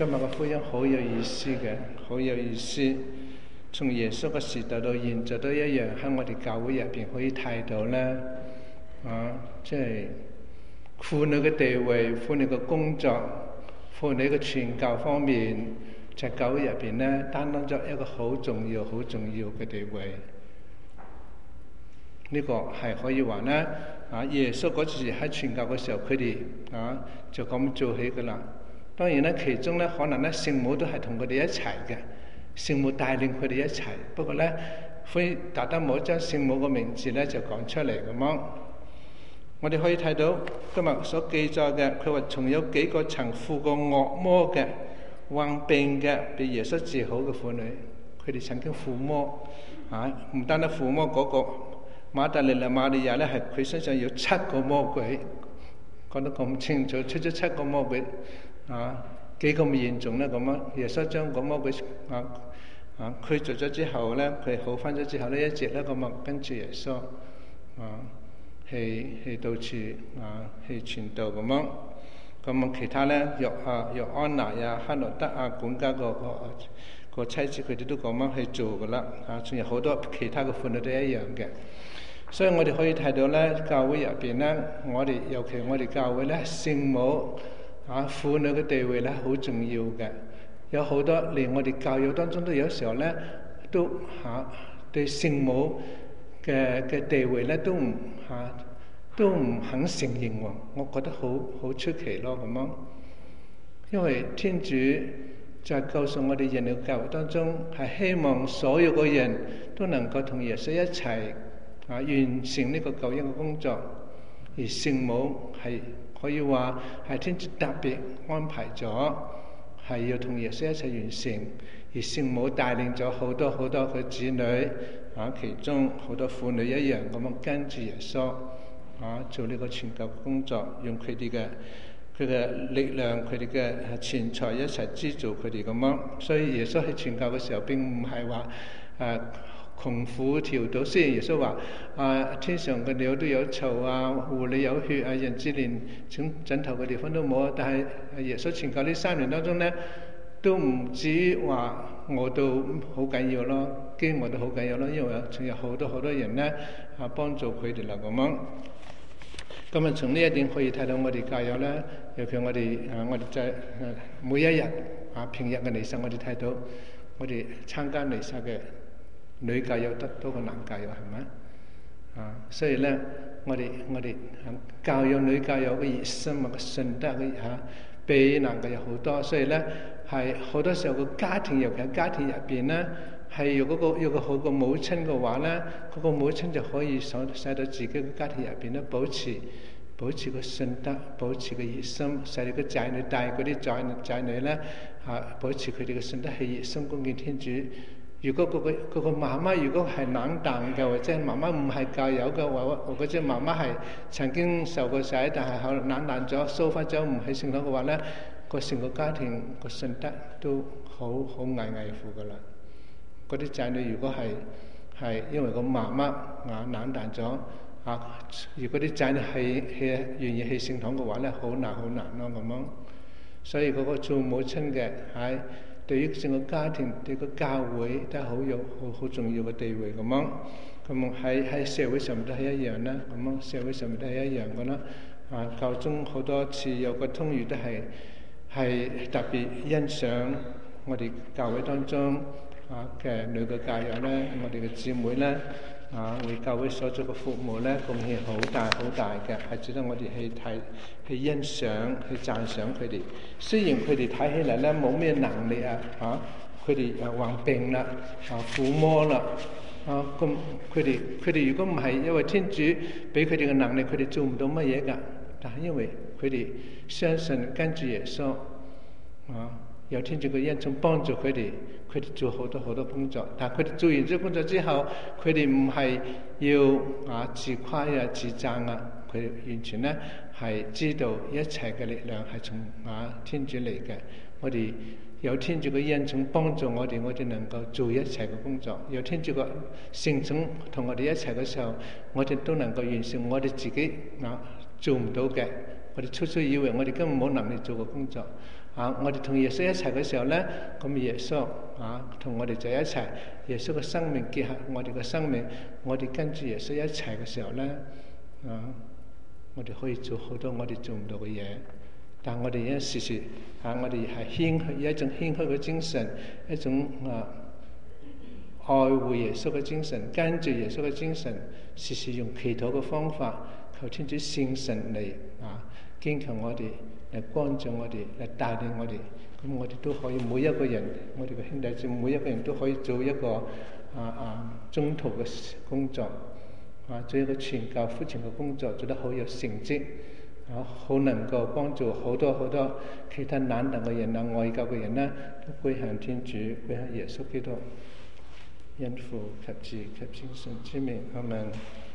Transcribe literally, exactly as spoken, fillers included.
今日嘅福音好有意思嘅，好有意思。從耶穌嘅時代到現在都一樣，喺我哋教會入邊可以睇到咧，啊，即係婦女嘅地位、婦女嘅工作、婦女嘅傳教方面，在教會入邊咧擔當咗一個好重要、好重要嘅地位。呢、這個係可以話咧，啊，耶穌嗰時喺傳教嘅時候，佢哋啊就咁做起噶啦。當然咧，其中咧可能咧聖母都係同佢哋一齊嘅，聖母帶領佢哋一齊。不過咧，非特登冇將聖母個名字咧就講出嚟咁樣。我哋可以睇到今日所記載嘅，佢話從有幾個曾附過惡魔嘅、患病嘅、被耶穌治好嘅婦女，佢哋曾經附魔啊！唔單單附魔嗰個馬大利亞瑪利亞咧，係佢身上有七個魔鬼，講得咁清楚，出咗七個魔鬼。啊，幾咁嚴重咧？咁樣，耶穌將個魔鬼啊啊驅逐咗之後咧，佢好翻咗之後咧，一直咧咁啊跟住耶穌啊去去到處啊去傳道咁樣。咁啊其他咧，約啊約安娜呀、克羅德啊、管家個個個妻子，佢哋都咁樣去做噶啦。啊，仲有好多其他嘅婦女都一樣嘅。所以我哋可以睇到咧，教會入邊咧，我哋尤其我哋教會咧，聖母。啊，婦女嘅地位咧好重要嘅，有好多連我哋教育當中都有時候咧，都嚇、啊、對聖母嘅嘅地位咧都唔嚇、啊、都唔肯承認喎，我覺得好好出奇咯咁樣。因為天主就係告訴我哋人類教育當中係希望所有嘅人都能夠同耶穌一齊啊完成呢個救恩嘅工作，而聖母係。可以話係天主特別安排咗，係要同耶穌一齊完成，而聖母帶領咗好多好多嘅子女，啊，其中好多婦女一樣咁樣跟住耶穌，啊，做呢個傳教工作，用佢哋嘅佢嘅力量、佢哋嘅錢財一齊資助佢哋咁樣。所以耶穌喺傳教嘅時候並唔係話誒窮苦潦倒，雖然耶穌話啊天上嘅鳥都有巢啊，狐狸有血啊，人子連枕枕頭嘅地方都冇，但係耶穌傳教呢三年當中咧，都唔至於話餓到好緊要咯，飢餓到好緊要咯，因為仲有好多好多人咧啊幫助佢哋啦咁樣。咁啊，從呢一點可以睇到我哋教友咧，尤其我哋啊，我哋在每一日啊平日嘅彌撒，我哋睇到我哋參加彌撒嘅。女教友得多過男教友係咪啊？所以咧，我哋我哋教友女教友嘅熱心啊，個信德嘅嚇比男教友好多。所以咧，係好多時候個家庭，尤其係家庭入邊咧，係有嗰個有個好嘅母親嘅話咧，嗰個母親就可以使使到自己嘅家庭入邊咧保持保持個信德，保持個熱心，使你個仔女帶嗰啲仔仔女咧嚇保持佢哋嘅信德，係熱心恭敬天主。如果嗰個嗰個媽媽如果係冷淡嘅，或者媽媽唔係教友嘅話，或者媽媽係曾經受過洗，但係後來冷淡咗、疏忽咗唔喺聖堂嘅話咧，個成個家庭個信德都好好危危乎噶啦。嗰啲仔女如果係係因為個媽媽啊冷淡咗啊，如果啲仔女係係願意去聖堂嘅話咧，好難好難咯咁樣。所以嗰個做母親嘅係。對於整個家庭、對個教會都係好有好好重要嘅地位咁樣，咁喺喺社會上面都係一樣啦。咁樣社會上面都係一樣嘅啦。啊，教宗好多次有個通諭都係係特別欣賞我哋教會當中啊嘅女嘅教友咧，我哋嘅姊妹咧啊，為教會所做嘅服務咧，貢獻好大好大嘅，係值得我哋去睇、去欣賞、去讚賞佢哋。雖然佢哋睇起嚟咧冇咩能力啊，嚇佢哋啊患病啦，啊附魔啦，啊咁佢哋佢哋如果唔係因為天主俾佢哋嘅能力，佢哋做唔到乜嘢㗎。但係因為佢哋相信跟住耶穌，啊有天主嘅恩寵幫助佢哋，佢哋做好多好多工作。但係佢哋做完咗工作之後，佢哋唔係要啊自誇啊自讚啊，佢哋完全咧係知道一切嘅力量係從啊天主嚟嘅。我哋有天主嘅恩寵幫助我哋，我哋能夠做一切嘅工作。有天主嘅聖寵同我哋一齊嘅時候，我哋都能夠完成我哋自己啊做唔到嘅。我哋初初以為我哋根本冇能力做個工作， 啊，我哋同耶穌一齊嘅時候咧，咁耶穌啊同我哋就一齊，耶穌嘅生命結合我哋嘅生命，我哋跟住耶穌一齊嘅時候咧，啊，我哋可以做好多我哋做唔到嘅嘢。但我哋一時時啊，我哋係謙虛，一種謙虛嘅精神，一種啊愛護耶穌嘅精神，跟住耶穌嘅精神，時時用祈禱嘅方法，求天主聖神嚟啊堅強我哋，嚟幫助我哋，嚟帶領我哋。咁我哋都可以每一個人，我哋嘅兄弟姊妹每一個人都可以做一個啊啊中途嘅工作，啊做一個傳教福傳嘅工作，做得好有成績。啊，好能夠幫助好多好多其他難等嘅人啊，外教嘅人呢，都歸向天主，歸向耶穌基督，因父及子及聖神之名，阿們。